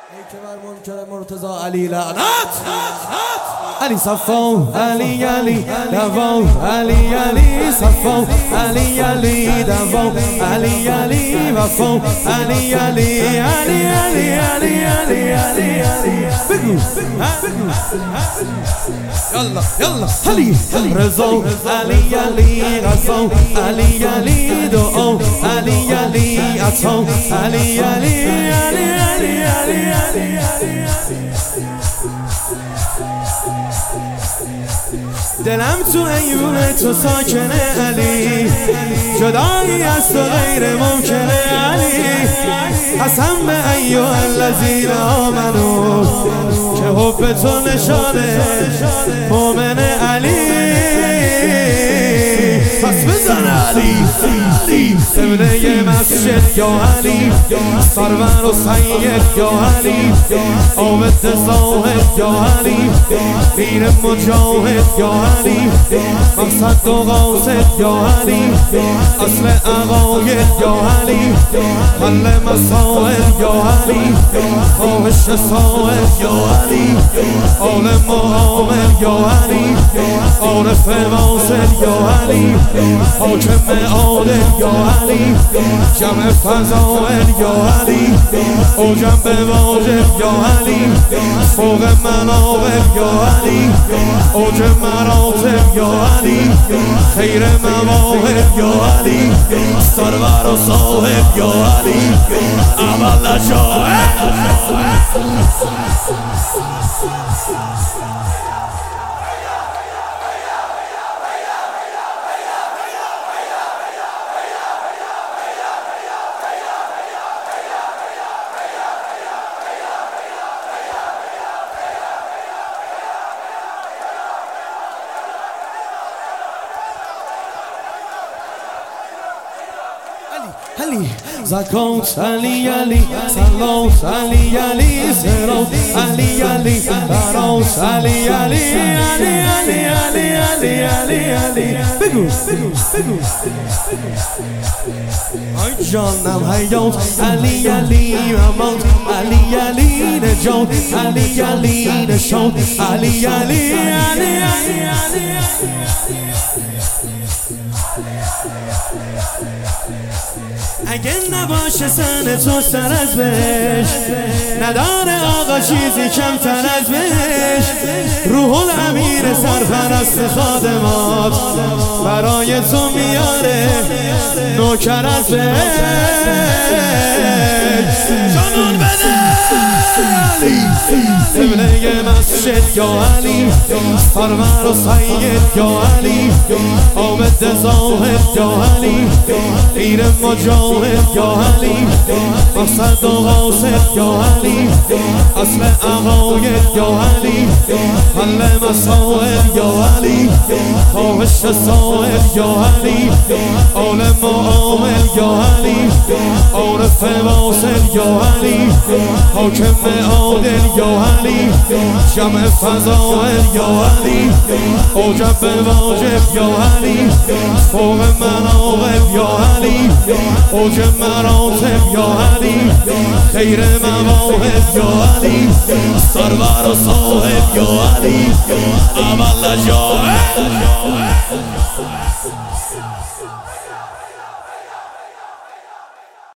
ای که بر منکر مرتضی علی لعنت علی صفا علی علی دوا علی علی صفا علی علی دوا علی علی وفا علی علی علی علی علی علی علی علی بگو یلا یلا علی رضا علی علی غزا علی علی دعا علی علی عطا علی علی علی علی علی دلم تو ایون تو ساکنه علی جدایی از تو غیر ممکنه علی قسم به ایوه الذین آمنو که حب تو نشانه مومن علی پس بزن علی قبله مسجد یا علی سرور و سید یا علی عابد زاهد یا علی پیر مجاهد یا علی مقصد و قاصد یا علی اصل عقاید یا علی حل مسائل یا علی خواهش سائل یا علی عالم و عامل یا علی عارف واصل یا علی حاکم عادل یا علی جمع فضائل یا علی اوجم به واجب یا علی فوق مناقب یا علی اوج مراتب یا علی خیر مواهب یا علی سرور و صاحب یا علی اول نجاهد علی زکات علی علی صلات علی علی سرات علی علی برات علی علی علی علی علی علی علی علی بگو ای جانم حیات علی علی امات علی علی نجات علی علی نشات علی علی علی علی علی اگه نباشه سن تو سر از بهش نداره آقا چیزی کمتر از بهش روح الامیر سرپرست خادمات برای تو میاره نوکر از بهش جانون بده قبله مسجد یا علی سرور و سید یا علی عابد زاهد یا علی پیر مجاهد یا علی مقصد و قاصد یا علی اصل عقاید یا علی حل مسائل یا علی خواهش سائل یا علی عالم و عامل یا علی عارف واصل یا علی حاکم عادل یا علی جمع فضائل یا علی اوجب به واجب یا علی فوق مناقب یا علی اوج مراتب یا علی خیر مواهب یا علی سرور و صاحب یا علی اول نجاهد